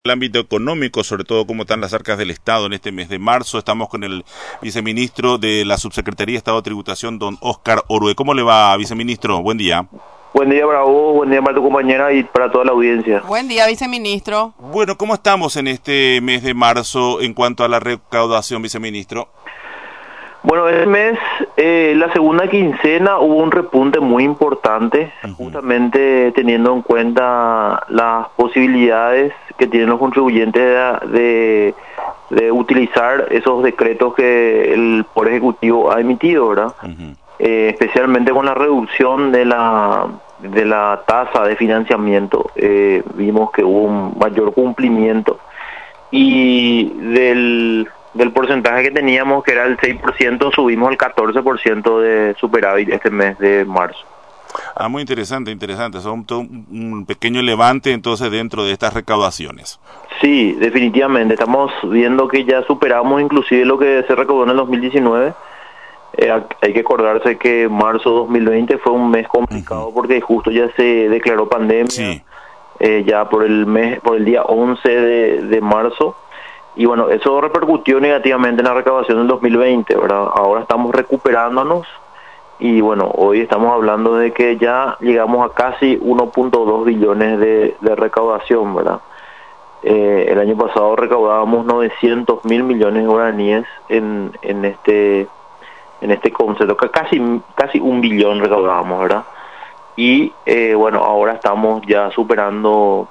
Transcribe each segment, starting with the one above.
El ámbito económico, sobre todo cómo están las arcas del Estado en este mes de marzo. Estamos con el viceministro de la Subsecretaría de Estado de Tributación, don Óscar Orue. ¿Cómo le va, viceministro? Buen día. Buen día para vos, buen día para tu compañera y para toda la audiencia. Buen día, viceministro. Bueno, ¿cómo estamos en este mes de marzo en cuanto a la recaudación, viceministro? Bueno, este mes, la segunda quincena, hubo un repunte muy importante, justamente teniendo en cuenta las posibilidades que tienen los contribuyentes de utilizar esos decretos que el Poder Ejecutivo ha emitido, ¿verdad? Especialmente con la reducción de la tasa de financiamiento, vimos que hubo un mayor cumplimiento y del porcentaje que teníamos, que era el 6%, subimos al 14% de superávit este mes de marzo. Ah, muy interesante. Son un pequeño levante entonces dentro de estas recaudaciones. Sí, definitivamente. Estamos viendo que ya superamos inclusive lo que se recaudó en el 2019. Hay que acordarse que marzo 2020 fue un mes complicado porque justo ya se declaró pandemia, sí. Ya por el día 11 de marzo. Y bueno, eso repercutió negativamente en la recaudación del 2020, ¿verdad? Ahora estamos recuperándonos y bueno, hoy estamos hablando de que ya llegamos a casi 1.2 billones de recaudación, ¿verdad? El año pasado recaudábamos 900 mil millones de guaraníes en este concepto, que casi un billón recaudábamos, ¿verdad? Y bueno, ahora estamos ya superando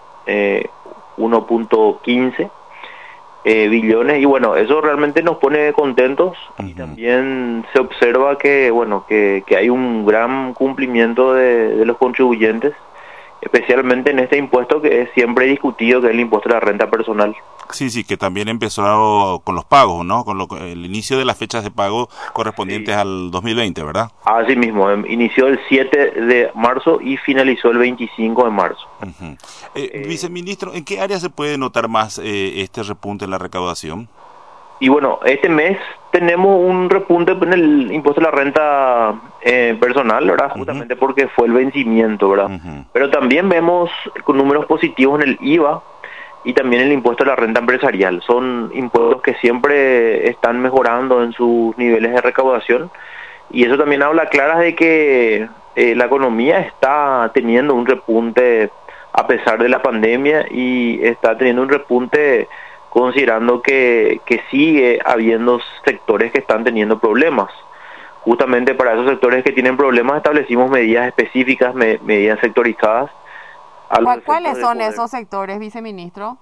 1.15 billones y bueno, eso realmente nos pone contentos. Y también se observa que bueno, que hay un gran cumplimiento de los contribuyentes, especialmente en este impuesto que es siempre discutido, que es el impuesto a la renta personal. Sí, que también empezó con los pagos, ¿no? Con el inicio de las fechas de pago correspondientes al 2020, ¿verdad? Así mismo, inició el 7 de marzo y finalizó el 25 de marzo. Viceministro, ¿en qué área se puede notar más este repunte en la recaudación? Y bueno, este mes tenemos un repunte en el impuesto a la renta personal, ¿verdad? Justamente porque fue el vencimiento, ¿verdad? Pero también vemos con números positivos en el IVA y también el impuesto a la renta empresarial. Son impuestos que siempre están mejorando en sus niveles de recaudación y eso también habla claras de que la economía está teniendo un repunte a pesar de la pandemia y está teniendo un repunte considerando que sigue habiendo sectores que están teniendo problemas. Justamente para esos sectores que tienen problemas establecimos medidas específicas, medidas sectorizadas. ¿Cuáles son esos sectores, viceministro?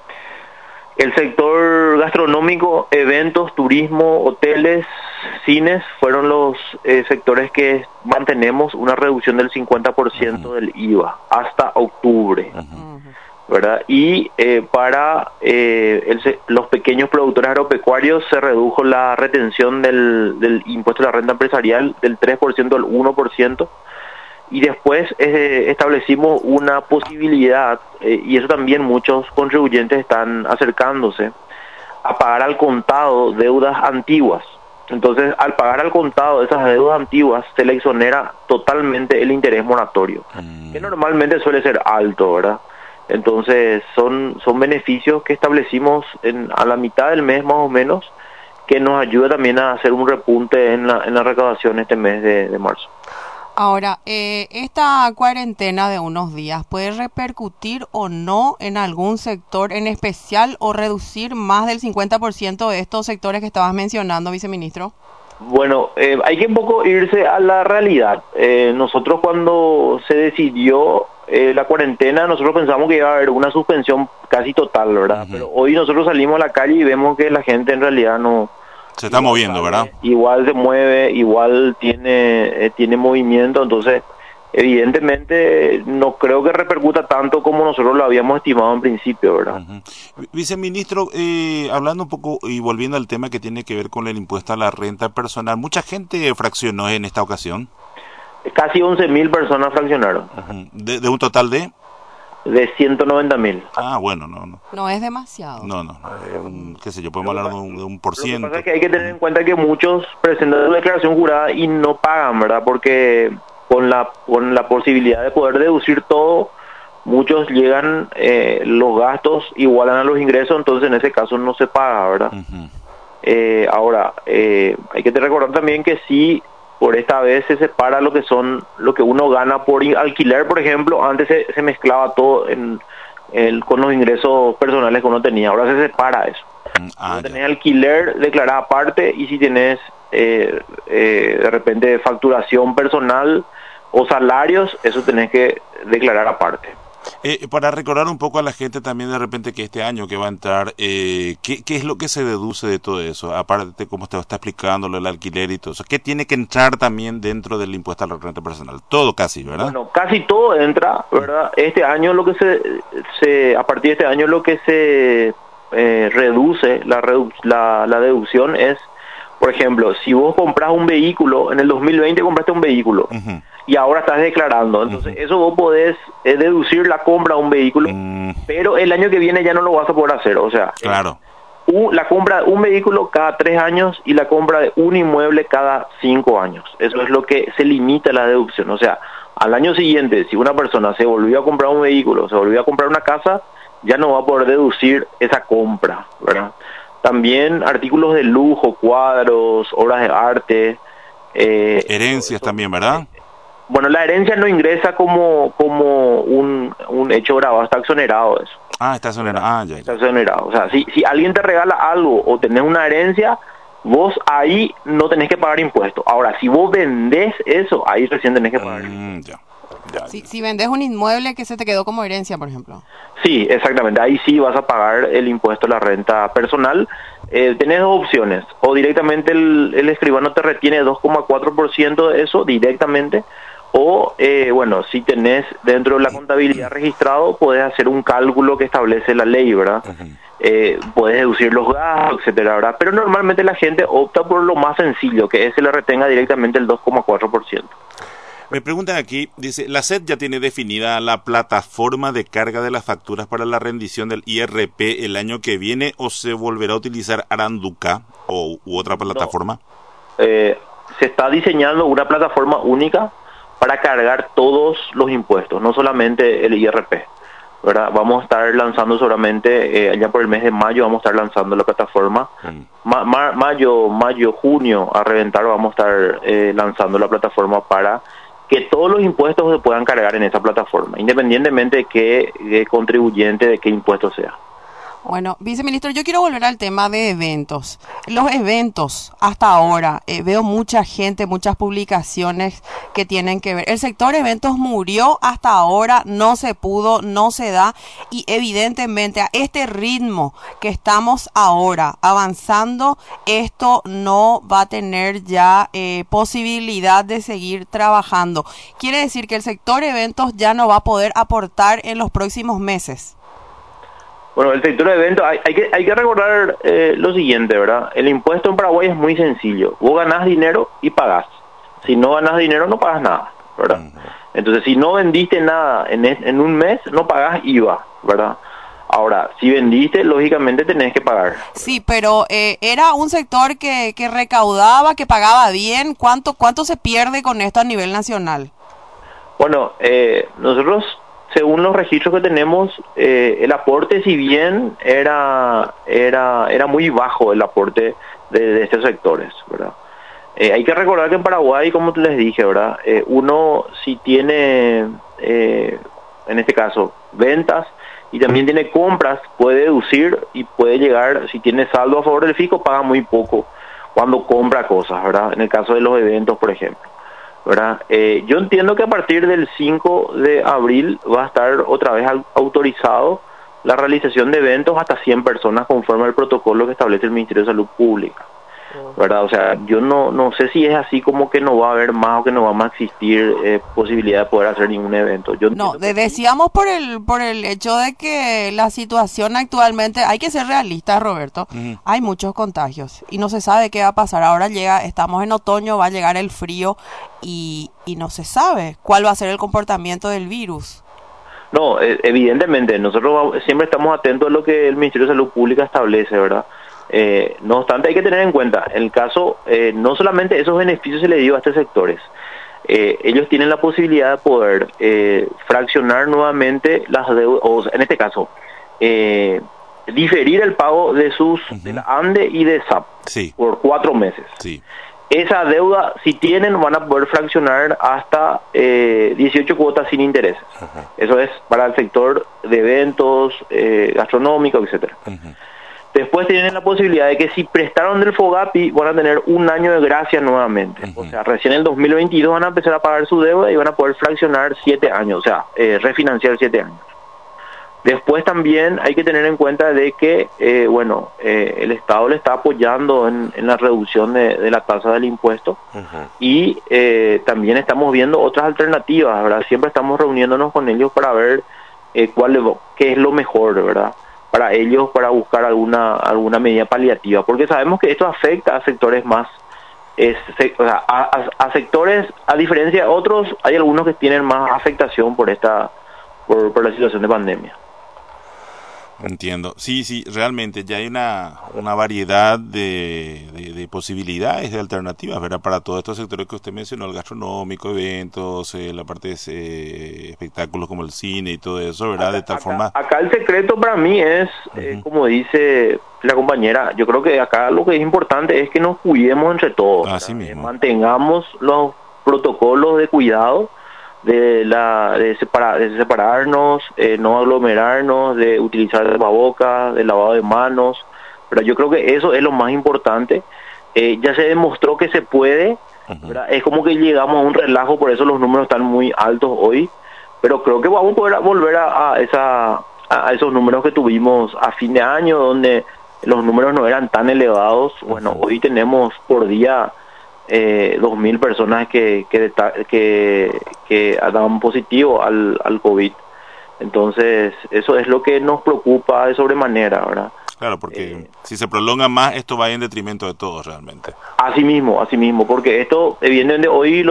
El sector gastronómico, eventos, turismo, hoteles, cines, fueron los sectores que mantenemos una reducción del 50% del IVA hasta octubre, ¿verdad? Y para los pequeños productores agropecuarios se redujo la retención del impuesto a la renta empresarial del 3% al 1%. Y después establecimos una posibilidad, y eso también muchos contribuyentes están acercándose, a pagar al contado deudas antiguas. Entonces, al pagar al contado esas deudas antiguas, se le exonera totalmente el interés moratorio, que normalmente suele ser alto, ¿verdad? Entonces, son beneficios que establecimos a la mitad del mes más o menos, que nos ayuda también a hacer un repunte en la recaudación este mes de marzo. Ahora, esta cuarentena de unos días puede repercutir o no en algún sector en especial o reducir más del 50% de estos sectores que estabas mencionando, viceministro. Bueno, hay que un poco irse a la realidad. Nosotros cuando se decidió la cuarentena, nosotros pensamos que iba a haber una suspensión casi total, ¿verdad? Pero hoy nosotros salimos a la calle y vemos que la gente en realidad no... Se está moviendo, ¿verdad? Igual se mueve, igual tiene movimiento, entonces evidentemente no creo que repercuta tanto como nosotros lo habíamos estimado en principio, ¿verdad? Viceministro, hablando un poco y volviendo al tema que tiene que ver con el impuesto a la renta personal, mucha gente fraccionó en esta ocasión. Casi 11.000 personas fraccionaron. ¿De un total de? De 190.000. Ah, bueno, no. No es demasiado. No. Qué sé yo, podemos hablar de un por ciento. Lo que pasa es que hay que tener en cuenta que muchos presentan su declaración jurada y no pagan, ¿verdad? Porque con la posibilidad de poder deducir todo, muchos llegan, los gastos igualan a los ingresos, entonces en ese caso no se paga, ¿verdad? Ahora, hay que recordar también que sí, por esta vez se separa lo que uno gana por alquiler, por ejemplo. Antes se mezclaba todo con los ingresos personales que uno tenía, ahora se separa eso. Tenés alquiler declarado aparte, y si tenés de repente facturación personal o salarios, eso tenés que declarar aparte. Para recordar un poco a la gente también de repente que este año que va a entrar, ¿qué es lo que se deduce de todo eso? Aparte, como usted está explicando, lo del alquiler y todo eso, ¿qué tiene que entrar también dentro del impuesto a la renta personal? Todo casi, ¿verdad? Bueno, casi todo entra, ¿verdad? Este año lo que a partir de este año lo que se reduce, la deducción es, por ejemplo, si vos compras un vehículo, en el 2020 compraste un vehículo, y ahora estás declarando, entonces eso vos podés deducir la compra de un vehículo, pero el año que viene ya no lo vas a poder hacer, o sea, claro. La compra de un vehículo cada 3 años y la compra de un inmueble cada 5 años, eso es lo que se limita la deducción. O sea, al año siguiente, si una persona se volvió a comprar un vehículo, se volvió a comprar una casa, ya no va a poder deducir esa compra, ¿verdad? También artículos de lujo, cuadros, obras de arte. Herencias también, ¿verdad? Bueno, la herencia no ingresa como un hecho grabado, está exonerado eso. Está exonerado. Ya. Está exonerado. O sea, si alguien te regala algo o tenés una herencia, vos ahí no tenés que pagar impuestos. Ahora, si vos vendés eso, ahí recién tenés que pagar impuestos. Si vendés un inmueble que se te quedó como herencia, por ejemplo. Sí, exactamente. Ahí sí vas a pagar el impuesto a la renta personal. Tenés dos opciones. O directamente el escribano te retiene 2,4% de eso directamente. O, bueno, si tenés dentro de la contabilidad registrado, podés hacer un cálculo que establece la ley, ¿verdad? Podés deducir los gastos, etcétera, ¿verdad? Pero normalmente la gente opta por lo más sencillo, que es que le retenga directamente el 2,4%. Me preguntan aquí, dice, ¿la SED ya tiene definida la plataforma de carga de las facturas para la rendición del IRP el año que viene, o se volverá a utilizar Aranduca u otra plataforma? No. Se está diseñando una plataforma única para cargar todos los impuestos, no solamente el IRP, ¿verdad? Vamos a estar lanzando seguramente, allá por el mes de mayo vamos a estar lanzando la plataforma. Mayo, junio, a reventar, vamos a estar lanzando la plataforma para que todos los impuestos se puedan cargar en esa plataforma, independientemente de qué contribuyente, de qué impuesto sea. Bueno, viceministro, yo quiero volver al tema de eventos. Los eventos, hasta ahora, veo mucha gente, muchas publicaciones que tienen que ver. El sector eventos murió hasta ahora, no se pudo, no se da, y evidentemente a este ritmo que estamos ahora avanzando, esto no va a tener ya posibilidad de seguir trabajando. Quiere decir que el sector eventos ya no va a poder aportar en los próximos meses. Bueno, el sector de eventos, hay que recordar lo siguiente, ¿verdad? El impuesto en Paraguay es muy sencillo. Vos ganás dinero y pagás. Si no ganás dinero, no pagas nada, ¿verdad? Entonces, si no vendiste nada en un mes, no pagás IVA, ¿verdad? Ahora, si vendiste, lógicamente tenés que pagar. Sí, pero era un sector que recaudaba, que pagaba bien. ¿Cuánto se pierde con esto a nivel nacional? Bueno, nosotros, según los registros que tenemos, el aporte, si bien era muy bajo el aporte de estos sectores, ¿verdad? Hay que recordar que en Paraguay, como les dije, ¿verdad? Uno, si tiene, en este caso, ventas y también tiene compras, puede deducir y puede llegar, si tiene saldo a favor del fisco, paga muy poco cuando compra cosas, ¿verdad? En el caso de los eventos, por ejemplo, ¿verdad? Yo entiendo que a partir del 5 de abril va a estar otra vez autorizado la realización de eventos hasta 100 personas conforme al protocolo que establece el Ministerio de Salud Pública, ¿verdad? O sea, yo no sé si es así como que no va a haber más o que no va a existir posibilidad de poder hacer ningún evento. Decíamos por el hecho de que la situación actualmente, hay que ser realistas, Roberto, hay muchos contagios y no se sabe qué va a pasar. Ahora estamos en otoño, va a llegar el frío y no se sabe cuál va a ser el comportamiento del virus. No, evidentemente, nosotros siempre estamos atentos a lo que el Ministerio de Salud Pública establece, ¿verdad? No obstante, hay que tener en cuenta, el caso, no solamente esos beneficios se le dio a estos sectores, ellos tienen la posibilidad de poder fraccionar nuevamente las deudas, o en este caso, diferir el pago de de la ANDE y de SAP por 4 meses. Esa deuda, si tienen, van a poder fraccionar hasta 18 cuotas sin intereses. Eso es para el sector de eventos, gastronómicos, etcétera. Después tienen la posibilidad de que si prestaron del FOGAPI van a tener un año de gracia nuevamente. O sea, recién en el 2022 van a empezar a pagar su deuda y van a poder fraccionar 7 años, o sea, refinanciar 7 años. Después también hay que tener en cuenta de que, el Estado le está apoyando en la reducción de la tasa del impuesto y también estamos viendo otras alternativas, ¿verdad? Siempre estamos reuniéndonos con ellos para ver qué es lo mejor, ¿verdad? Para ellos, para buscar alguna medida paliativa, porque sabemos que esto afecta a sectores más, a sectores, a diferencia de otros, hay algunos que tienen más afectación por la situación de pandemia. Entiendo. Sí, realmente ya hay una variedad de posibilidades, de alternativas, ¿verdad? Para todos estos sectores que usted mencionó, el gastronómico, eventos, la parte de espectáculos como el cine y todo eso, ¿verdad? De tal forma... Acá el secreto para mí es, como dice la compañera, yo creo que acá lo que es importante es que nos cuidemos entre todos. Así mismo. Mantengamos los protocolos de cuidado, de separarnos, no aglomerarnos, de utilizar tapabocas, de lavado de manos, pero yo creo que eso es lo más importante. Ya se demostró que se puede, ¿verdad? Es como que llegamos a un relajo, por eso los números están muy altos hoy, pero creo que vamos a poder volver a esos números que tuvimos a fin de año, donde los números no eran tan elevados. Bueno, hoy tenemos por día 2.000 personas que dan positivo al COVID. Entonces, eso es lo que nos preocupa de sobremanera, ¿verdad? Claro, porque si se prolonga más, esto va en detrimento de todos realmente. Así mismo, porque esto, evidentemente, hoy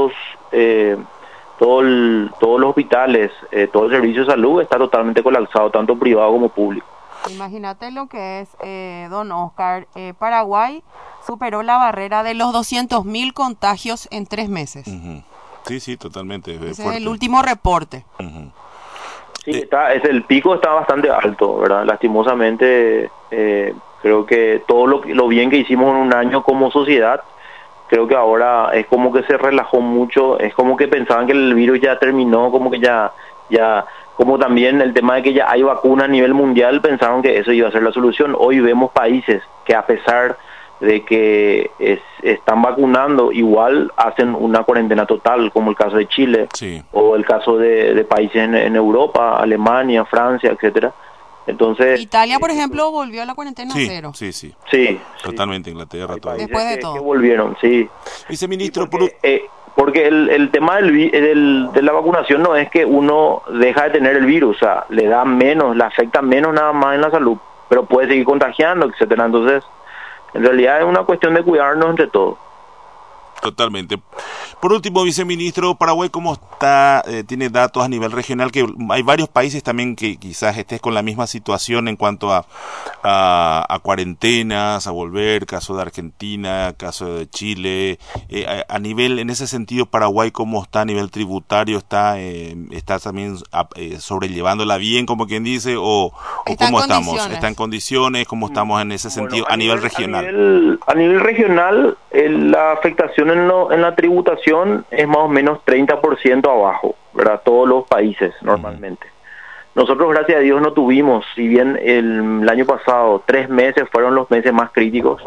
todos los hospitales, todo el servicio de salud está totalmente colapsado, tanto privado como público. Imagínate lo que es, don Oscar, Paraguay superó la barrera de los 200.000 contagios en 3 meses. Sí, totalmente. Ese es el último reporte. Sí, el pico está bastante alto, ¿verdad? Lastimosamente, creo que todo lo bien que hicimos en un año como sociedad, creo que ahora es como que se relajó mucho, es como que pensaban que el virus ya terminó, como que ya como también el tema de que ya hay vacuna a nivel mundial, pensaron que eso iba a ser la solución. Hoy vemos países que a pesar de que están vacunando, igual hacen una cuarentena total, como el caso de Chile, o el caso de países en Europa, Alemania, Francia, etcétera. Entonces, Italia, por ejemplo, volvió a la cuarentena cero. Sí. Totalmente, Inglaterra, todo. Después de todo. Que volvieron, sí. Viceministro, porque el tema de la vacunación no es que uno deja de tener el virus, o sea, le afecta menos nada más en la salud, pero puede seguir contagiando, etcétera. Entonces, en realidad es una cuestión de cuidarnos entre todos. Totalmente. Por último, viceministro, Paraguay, ¿cómo está? Tiene datos a nivel regional, que hay varios países también que quizás estés con la misma situación en cuanto a cuarentenas, a volver, caso de Argentina, caso de Chile. A nivel, en ese sentido, Paraguay, ¿cómo está a nivel tributario? ¿Está también sobrellevándola bien, como quien dice, o cómo estamos? ¿Está en condiciones? ¿Cómo estamos en ese sentido a nivel regional? A nivel regional, la afectación en la tributación es más o menos 30% abajo, ¿verdad? Todos los países normalmente. Nosotros, gracias a Dios, no tuvimos, si bien el año pasado 3 meses fueron los meses más críticos,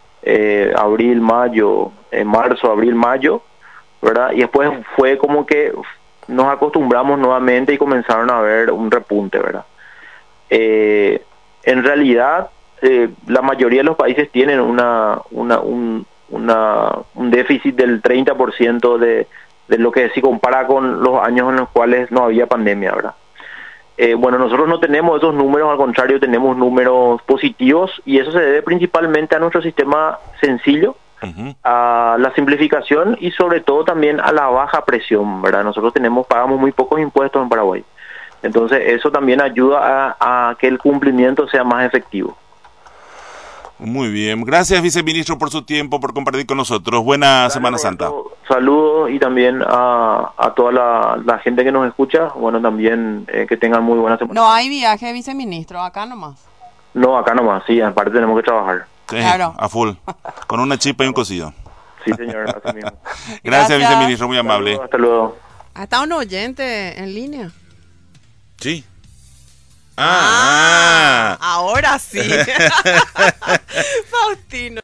marzo, abril, mayo, ¿verdad? Y después fue como que nos acostumbramos nuevamente y comenzaron a haber un repunte, ¿verdad? En realidad, la mayoría de los países tienen un déficit del 30% de lo que se compara con los años en los cuales no había pandemia, ¿verdad? Nosotros no tenemos esos números, al contrario, tenemos números positivos, y eso se debe principalmente a nuestro sistema sencillo, a la simplificación y sobre todo también a la baja presión, ¿verdad? Nosotros pagamos muy pocos impuestos en Paraguay. Entonces eso también ayuda a que el cumplimiento sea más efectivo. Muy bien. Gracias, viceministro, por su tiempo, por compartir con nosotros. Buena Dale, Semana Roberto, Santa. saludos y también a toda la gente que nos escucha. Bueno, también que tengan muy buena semana. No hay viaje, viceministro, acá nomás. No, acá nomás, sí, aparte tenemos que trabajar. Sí, Claro. a full. Con una chipa y un cocido. Sí, señor, así mismo. Gracias, Gracias. viceministro, muy amable. Saludos, hasta luego. Hasta un oyente en línea. Sí. Ahora sí. Faustino.